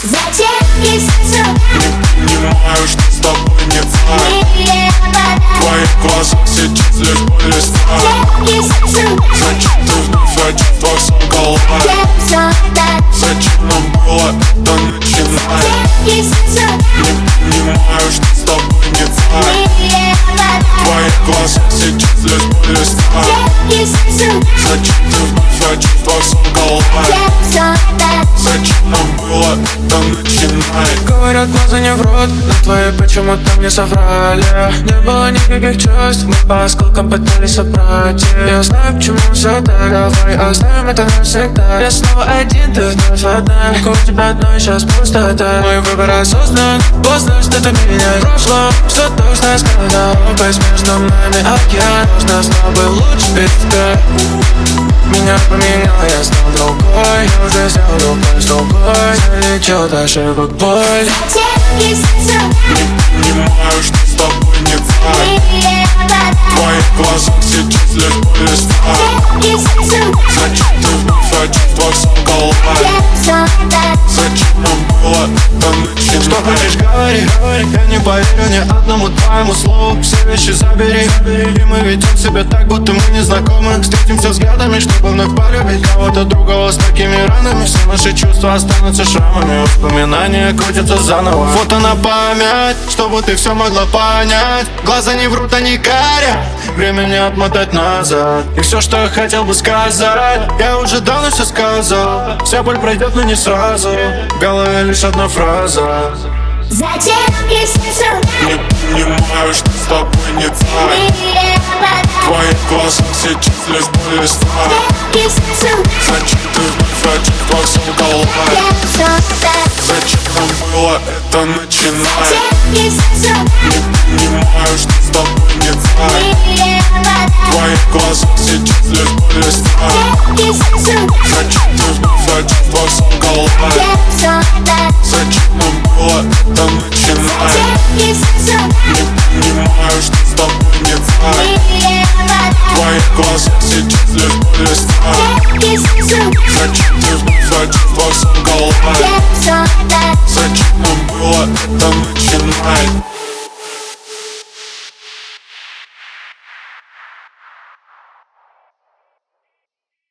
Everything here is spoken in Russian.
Зачем писать сюда? Не понимаю, что с тобой не так. Твои глаза сейчас лишь боль и страх. Зачем писать сюда? Зачем ты вновь о чувствах солгала? Зачем нам было это начинать? Зачем писать сюда? Не понимаю, что с тобой не так. Твои глаза сейчас лишь боль и страх. Зачем писать сюда? Зачем ты вновь о чувствах солгала? Зачем нам было это начинать? Говорят, глаза не врут, но твои почему-то мне соврали. Не было никаких чувств, мы по осколкам пытались собрать их. Я знаю, почему все так, давай оставим это навсегда. Я снова один, ты вновь одна. Вокруг тебя одной сейчас пустота. Мой выбор осознан, поздно, что ты меня в прошлом. Что точно сказал, пусть между нами океан. Нужно с тобой лучше без тебя. Меня поменял, я стал другой. Я уже сделал другой с другой. Залечил от ошибок боль. Зачем писать сюда? Не понимаю, что с тобой не так. Твои глаза сейчас лишь боль и страх. Зачем писать сюда? Зачем ты вновь о чувствах солгала? Зачем нам было это начинать? Что хочешь, говори, я не поверю ни одному твоему слову. Все вещи забери, и мы ведем себя так, будто мы не знакомы. Встретимся взглядами, чтобы вновь полюбить кого-то другого с такими ранами. Все наши чувства останутся шрамами, воспоминания крутятся заново. Фото на память, чтобы ты все могла понять. Глаза не врут, они горят, время не отмотать назад. И все, что я хотел бы сказать, я уже давно все сказал. Вся боль пройдет, но не сразу, в голове лишь одна фраза. Зачем писать сюда? Не понимаю, что с тобой не так. Твои глаза сейчас лишь боль и страх. Писать сюда? Зачем ты вновь о чувствах солгала? Зачем нам было это начинать? Зачем писать сюда? Не понимаю, что с тобой не так. Твои глаза сейчас лишь боль и страх. Писать сюда? Зачем ты вновь о чувствах солгала? Зачем нам было это начинать? Писать сюда? Не понимаю, что с тобой не так. Твои глаза сейчас лишь боль и страх. Писать сюда? Зачем ты вновь о чувствах солгала? Зачем нам было это начинать?